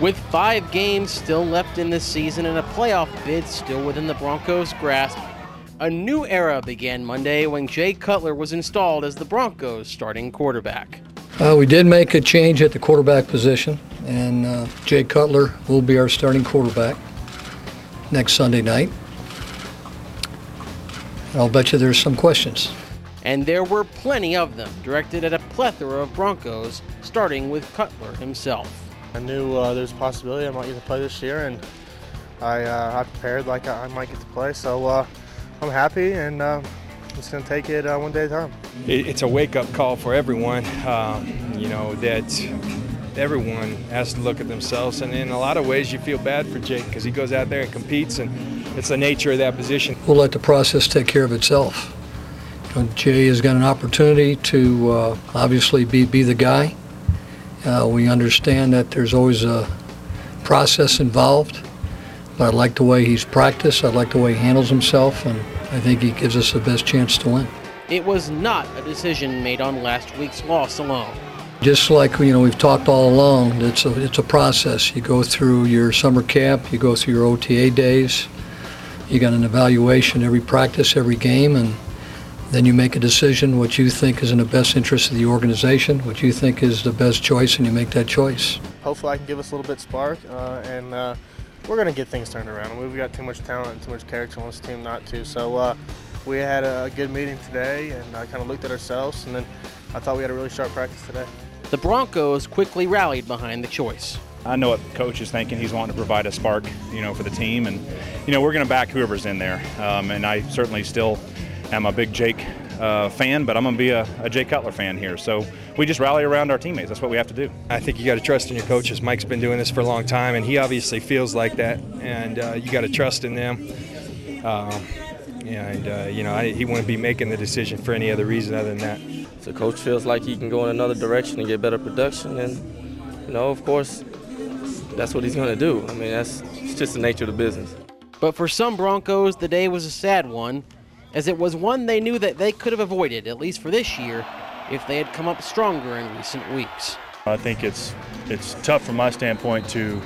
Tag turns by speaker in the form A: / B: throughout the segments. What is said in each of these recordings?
A: With 5 games still left in this season and a playoff bid still within the Broncos' grasp, a new era began Monday when Jay Cutler was installed as the Broncos' starting quarterback.
B: We did make a change at the quarterback position, and Jay Cutler will be our starting quarterback next Sunday night. I'll bet you there's some questions.
A: And there were plenty of them, directed at a plethora of Broncos, starting with Cutler himself.
C: I knew there's a possibility I might get to play this year, and I prepared like I might get to play. So I'm happy, and I'm just going to take it one day at a time.
D: It's a wake-up call for everyone, that everyone has to look at themselves. And in a lot of ways, you feel bad for Jake because he goes out there and competes, and it's the nature of that position.
B: We'll let the process take care of itself. Jay has got an opportunity to obviously be the guy. We understand that there's always a process involved, but I like the way he's practiced. I like the way he handles himself, and I think he gives us the best chance to win.
A: It was not a decision made on last week's loss alone.
B: Just like we've talked all along, it's a process. You go through your summer camp, you go through your OTA days, you got an evaluation every practice, every game, and then you make a decision what you think is in the best interest of the organization, what you think is the best choice, and you make that choice.
C: Hopefully I can give us a little bit of spark, and we're going to get things turned around. We've got too much talent and too much character on this team not to. So we had a good meeting today, and I kind of looked at ourselves, and then I thought we had a really sharp practice today.
A: The Broncos quickly rallied behind the choice.
E: I know what the coach is thinking. He's wanting to provide a spark, for the team, and we're going to back whoever's in there. And I certainly still am a big Jake fan, but I'm going to be a Jay Cutler fan here. So we just rally around our teammates. That's what we have to do.
D: I think you got to trust in your coaches. Mike's been doing this for a long time, and he obviously feels like that, and you got to trust in them. He wouldn't be making the decision for any other reason other than that.
F: If the coach feels like he can go in another direction and get better production, and of course, that's what he's going to do. I mean, it's just the nature of the business.
A: But for some Broncos, the day was a sad one, as it was one they knew that they could have avoided, at least for this year, if they had come up stronger in recent weeks.
E: I think it's tough from my standpoint to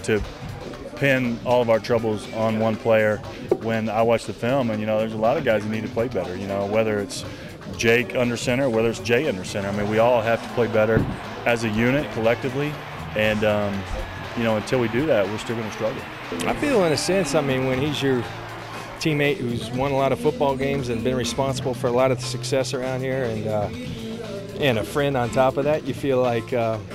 E: pin all of our troubles on one player when I watch the film, and there's a lot of guys that need to play better, whether it's Jake under center, whether it's Jay under center. I mean, we all have to play better as a unit collectively, and until we do that, we're still going to struggle.
D: I feel in a sense, when he's your teammate who's won a lot of football games and been responsible for a lot of the success around here, and a friend on top of that, you feel like,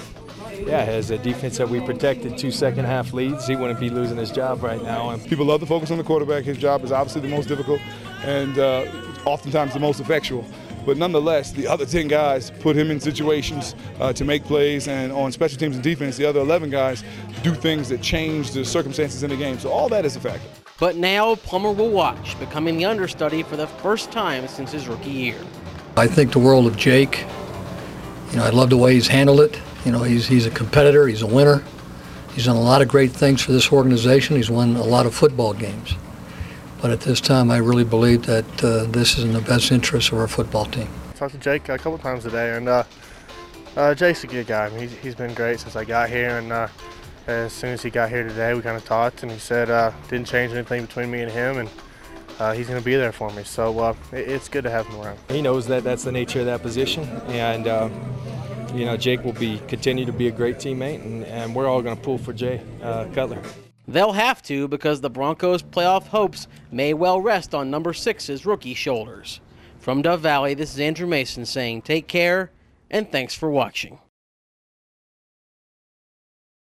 D: as a defense that we protected 2 second-half leads, he wouldn't be losing his job right now. And
G: people love to focus on the quarterback. His job is obviously the most difficult and oftentimes the most effectual. But nonetheless, the other 10 guys put him in situations to make plays, and on special teams and defense, the other 11 guys do things that change the circumstances in the game. So all that is a factor.
A: But now Plummer will watch, becoming the understudy for the first time since his rookie year.
B: I think the world of Jake. I love the way he's handled it. He's a competitor, he's a winner. He's done a lot of great things for this organization. He's won a lot of football games. But at this time, I really believe that this is in the best interest of our football team.
C: I talked to Jake a couple times today, and Jake's a good guy. He's been great since I got here, and as soon as he got here today, we kind of talked, and he said didn't change anything between me and him, and he's going to be there for me. So it's good to have him around.
D: He knows that that's the nature of that position, and Jake will continue to be a great teammate, and we're all going to pull for Jay Cutler.
A: They'll have to, because the Broncos' playoff hopes may well rest on number 6's rookie shoulders. From Dove Valley, this is Andrew Mason saying take care and thanks for watching.